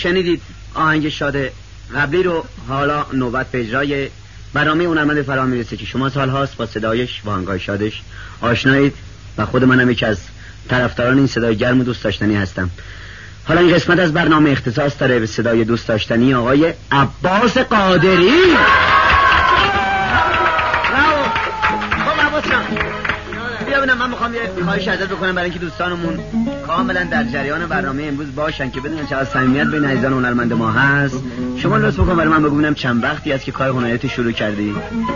شنیدید آهنگ شاد قبلی رو. حالا نوبت به اجرای برنامه هنرمند فرا میرسه که شما سال هاست با صدایش و آهنگای شادش آشنایید و خود منم یکی از طرفداران این صدای گرم و دوست داشتنی هستم. حالا این قسمت از برنامه اختصاص داره به صدای دوست داشتنی آقای عباس قادری. ببینم من میخوام یه خواهش ازت بکنم برای اینکه دوستانمون کاملا در جریان برنامه امروز باشن که بدونن چقدر صمیمیت بین عزیزان هنرمند ما هست. شما لطف بکن برای من بگو چند وقتی است که کار هنریت شروع کردی؟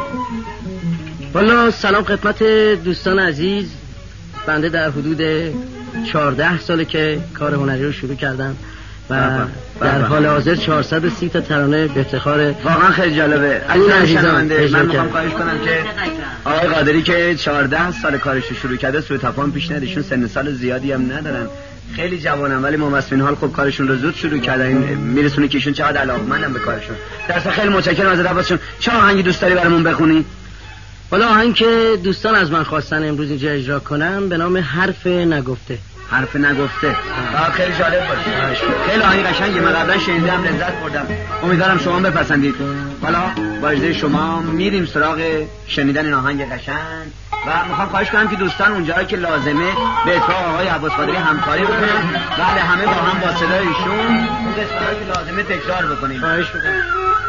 والا سلام خدمت دوستان عزیز. بنده در حدود 14 ساله که کار هنری رو شروع کردم و در حال حاضر 430 تا ترانه به افتخار. واقعا خیلی جالبه. عزیزان من میخوام خواهش کنم که آقای قادری که 14 سال کارش رو شروع کرده سوء تفاهم پیش نیاد. ایشون سن سال زیادی هم ندارن، خیلی جوانن، ولی ممثلین حال خب کارشون رو زود شروع کردن. میرسونه که ایشون چقدر علاقه‌مندن به کارشون. درسته خیلی متشکرم از عباسشون. چه آهنگی دوست داری برامون بخونی؟ والا آهنگ که دوستان از من خواستن امروز اینجا اجرا کنم به نام حرف نگفته. حرف نگفته. خیلی جالب باشه. خیلی آهنگ قشنگه. من قبلا شنیدم، لذت بردم. امیدوارم شما بپسندید. حالا با اجازه شما میریم سراغ شنیدن این آهنگ قشنگ و میخوام خواهش کنم که دوستان اونجایی که لازمه به اتفاق آقای عباس قادری همکاری بکنن. بله همه با هم با صدای ایشون اون قسمتی که لازمه تکرار بکنیم. خواهش می‌کنم.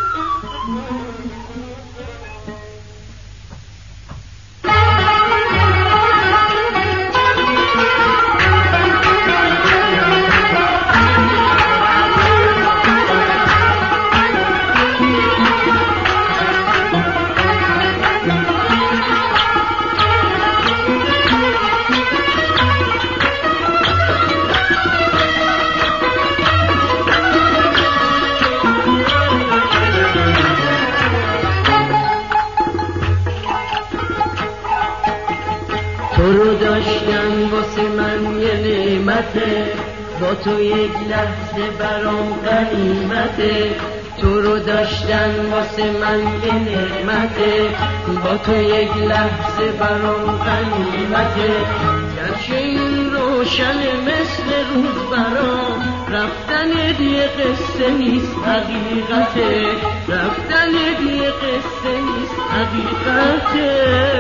تو رو داشتن واسه من یه نعمته، با تو یک لحظه برام غنیمته. تو رو داشتن واسه من یه نعمته، با تو یک لحظه برام غنیمته. گرچه این روشن مثل روز برام، رفتن یه قصه نیست حقیقته، رفتن یه قصه نیست حقیقته.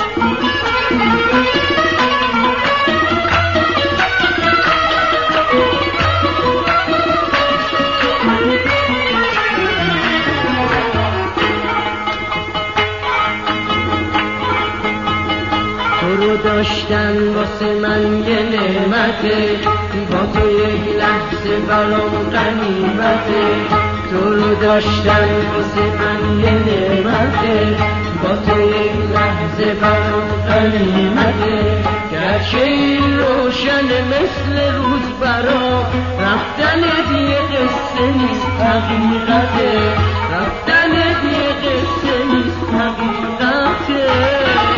تو رو داشتن واسه من یه نعمته، با تو یک لحظه برام غنیمته. تو رو داشتن واسه من یه نعمته، با تو یک لحظه برام غنیمته. گرچه این روشن مثل روز برام، رفتن یه قصه نیست حقیقته، رفتن یه قصه نیست حقیقته.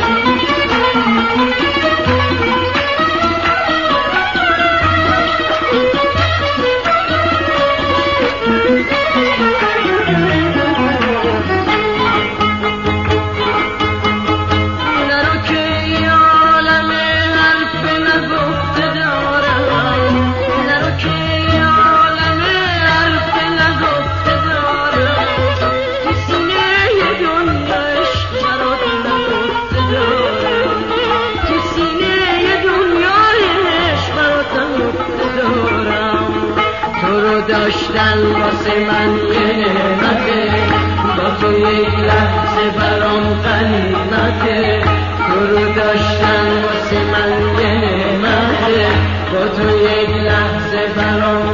داشتن واسه من یه نعمته، با تو یک لحظه برام غنیمته. تو رو داشتن واسه من یه نعمته، با تو یک لحظه برام